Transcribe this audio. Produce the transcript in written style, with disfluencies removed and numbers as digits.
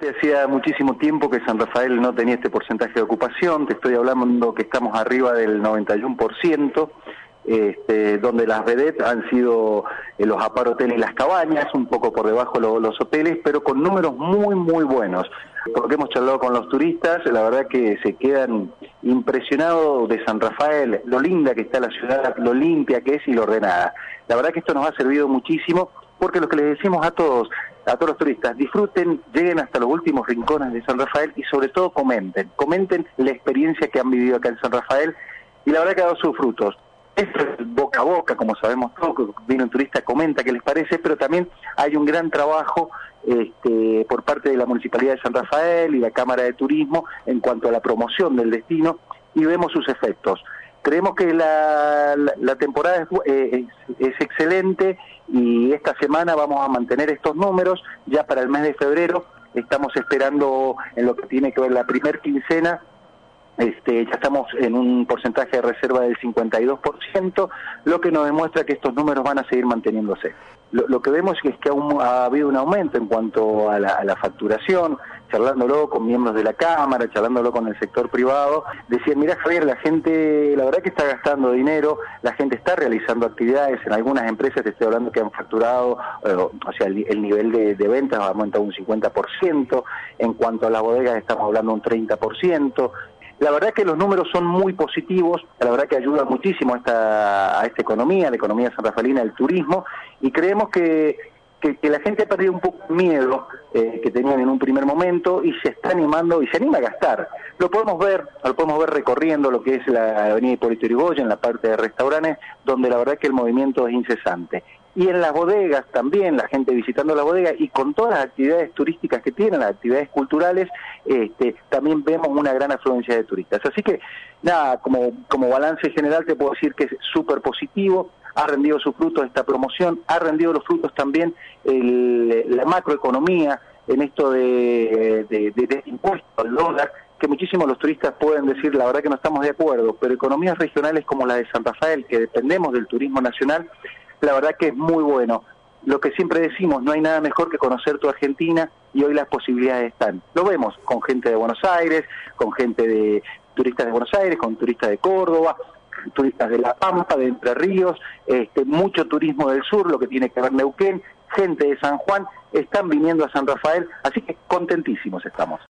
Hacía muchísimo tiempo que San Rafael no tenía este porcentaje de ocupación, te estoy hablando que estamos arriba del 91%, donde las vedettes han sido los aparoteles y las cabañas, un poco por debajo los hoteles, pero con números muy buenos. Porque hemos charlado con los turistas, la verdad que se quedan impresionados de San Rafael, lo linda que está la ciudad, lo limpia que es y lo ordenada. La verdad que esto nos ha servido muchísimo, porque lo que les decimos a todos los turistas, disfruten, lleguen hasta los últimos rincones de San Rafael y sobre todo comenten la experiencia que han vivido acá en San Rafael y la verdad que ha dado sus frutos. Esto es boca a boca, como sabemos todos, viene un turista, comenta qué les parece, pero también hay un gran trabajo por parte de la Municipalidad de San Rafael y la Cámara de Turismo en cuanto a la promoción del destino y vemos sus efectos. Creemos que la temporada es excelente y esta semana vamos a mantener estos números. Ya para el mes de febrero estamos esperando en lo que tiene que ver la primer quincena. Ya estamos en un porcentaje de reserva del 52%, lo que nos demuestra que estos números van a seguir manteniéndose. Lo que vemos es que aún ha habido un aumento en cuanto a la facturación, charlándolo con miembros de la Cámara, charlándolo con el sector privado. Decían, mirá Javier, la gente, la verdad que está gastando dinero, la gente está realizando actividades, en algunas empresas te estoy hablando que han facturado, o sea, el nivel de ventas ha aumentado un 50%, en cuanto a las bodegas estamos hablando un 30%. La verdad que los números son muy positivos, la verdad que ayuda muchísimo a esta economía, la economía sanrafaelina, el turismo, y creemos que la gente ha perdido un poco el miedo que tenían en un primer momento y se está animando y se anima a gastar. Lo podemos ver recorriendo lo que es la avenida Hipólito Yrigoyen, en la parte de restaurantes, donde la verdad que el movimiento es incesante. Y en las bodegas también, la gente visitando las bodegas y con todas las actividades turísticas que tienen, las actividades culturales, también vemos una gran afluencia de turistas. Así que, nada, como balance general te puedo decir que es súper positivo, ha rendido sus frutos esta promoción, ha rendido los frutos también la macroeconomía en esto de impuestos al dólar, que muchísimos los turistas pueden decir, la verdad que no estamos de acuerdo, pero economías regionales como la de San Rafael, que dependemos del turismo nacional, la verdad que es muy bueno. Lo que siempre decimos, no hay nada mejor que conocer tu Argentina y hoy las posibilidades están. Lo vemos con gente de Buenos Aires, con gente de turistas de Buenos Aires, con turistas de Córdoba, turistas de La Pampa, de Entre Ríos, mucho turismo del sur, lo que tiene que ver Neuquén, gente de San Juan, están viniendo a San Rafael, así que contentísimos estamos.